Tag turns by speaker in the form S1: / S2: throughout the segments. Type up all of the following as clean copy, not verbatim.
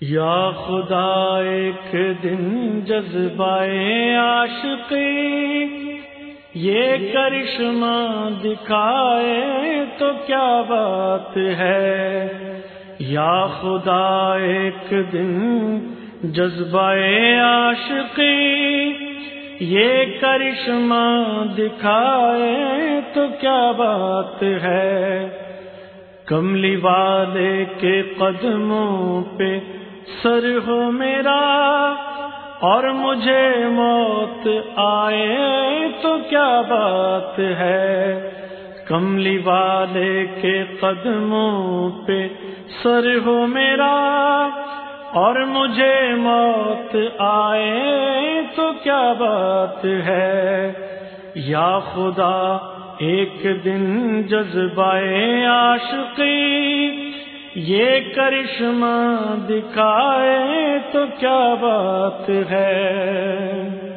S1: یا خدا ایک دن جذبۂ عاشقی یہ کرشمہ دکھائے تو کیا بات ہے۔ یا خدا ایک دن جذبۂ عاشقی یہ کرشمہ دکھائے تو کیا بات ہے۔ کملی والے کے قدموں پہ سر ہو میرا اور مجھے موت آئے تو کیا بات ہے۔ کملی والے کے قدموں پہ سر ہو میرا اور مجھے موت آئے تو کیا بات ہے۔ یا خدا ایک دن جذبۂ عاشقی یہ کرشمہ دکھائے تو کیا بات ہے۔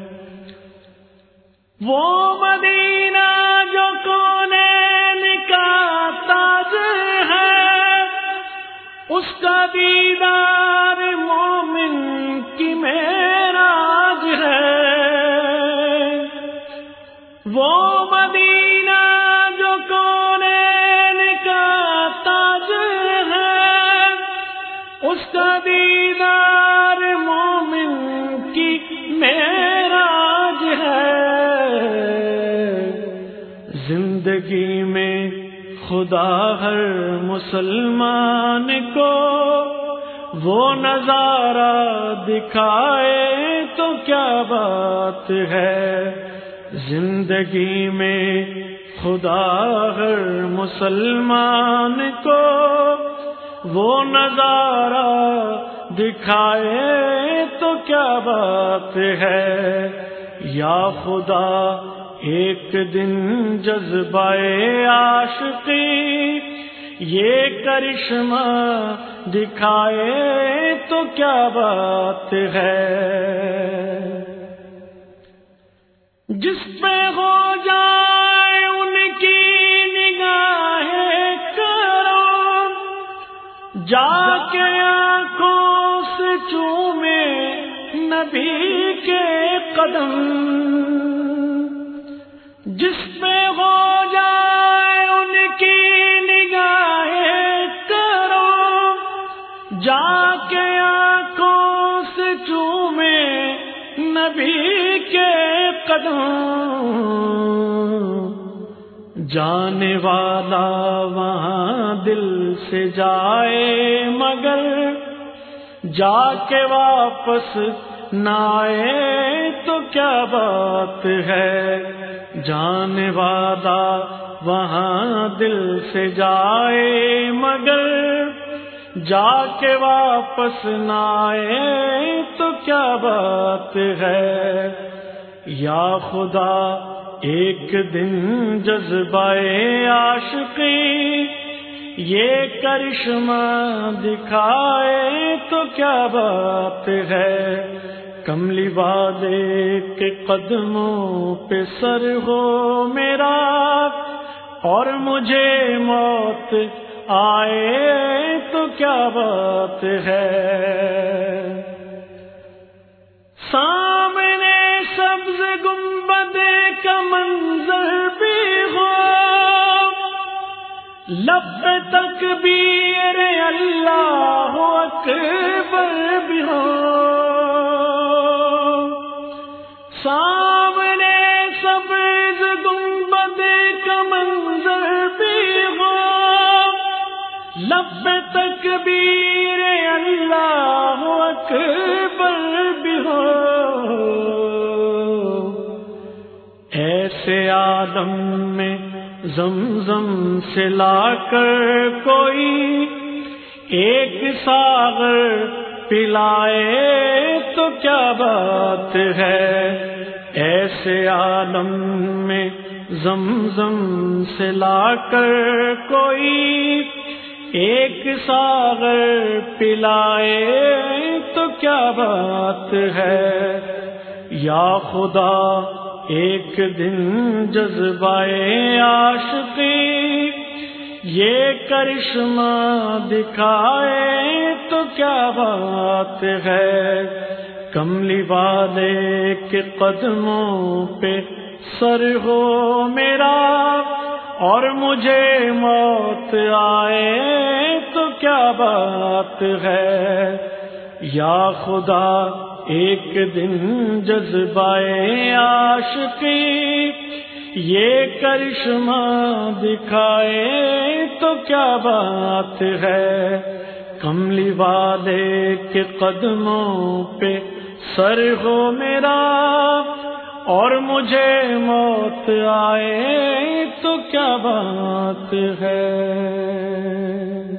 S1: وہ مدینہ جو کونین کا تاج ہے اس کا دیدار مومن کی معراج ہے۔ وہ مدینہ جو کونین کا تاج ہے اس کا دیدار مومن کی معراج ہے۔ زندگی میں خدا ہر مسلمان کو وہ نظارہ دکھائے تو کیا بات ہے۔ زندگی میں خدا ہر مسلمان کو وہ نظارہ دکھائے تو کیا بات ہے۔ یا خدا ایک دن جذبۂ عاشقی یہ کرشمہ دکھائے تو کیا بات ہے۔ جس پہ ہو جائے ان کی نگاہ کرم جا کے آنکھوں سے چومے نبی کے قدم۔ جس پہ ہو جائے ان کی نگاہ کرم جا کے آنکھوں سے چومے نبی کے قدم۔ جانے والا وہاں دل سے جائے مگر جا کے واپس نہ آئے تو کیا بات ہے۔ جانے والا وہاں دل سے جائے مگر جا کے واپس نہ آئے تو کیا بات ہے۔ یا خدا ایک دن جذبۂ عاشقی یہ کرشمہ دکھائے تو کیا بات ہے۔ کملی والے کے قدموں پہ سر ہو میرا اور مجھے موت آئے تو کیا بات ہے۔ سامنے سبز گنبد کا منظر بھی ہو لب تکبیر اللہ اکبر بھی ہو۔ سامنے سبز گنبد کا منظر بھی ہو لب تکبیر اللہ اکبر بھی ہو۔ ایسے عالم میں زمزم سے لا کر کوئی ایک ساغر پلائے تو کیا بات ہے۔ ایسے عالم میں زمزم سے لا کر کوئی ایک ساغر پلائے تو کیا بات ہے۔ یا خدا ایک دن جذبۂ عاشقی یہ کرشمہ دکھائے تو کیا بات ہے، کملی والے کے قدموں پہ سر ہو میرا، اور مجھے موت آئے تو کیا بات ہے۔ یا خدا ایک دن جذبہ عاشقی یہ کرشمہ دکھائے تو کیا بات ہے، کملی والے کے قدموں پہ سر ہو میرا، اور مجھے موت آئے تو کیا بات ہے۔